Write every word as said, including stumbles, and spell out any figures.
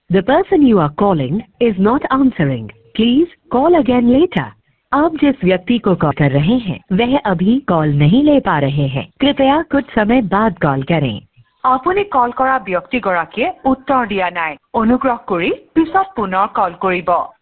The person you are calling is not answering. Please call again later. आप जिस व्यक्ति को कॉल कर रहे हैं वह अभी कॉल नहीं ले पा रहे हैं। कृपया कुछ समय बाद कॉल करें। আপুনি কল কৰা ব্যক্তিগৰাকীয়ে উত্তৰ দিয়া নাই। অনুগ্ৰহ কৰি পিছত পুনৰ কল কৰিব।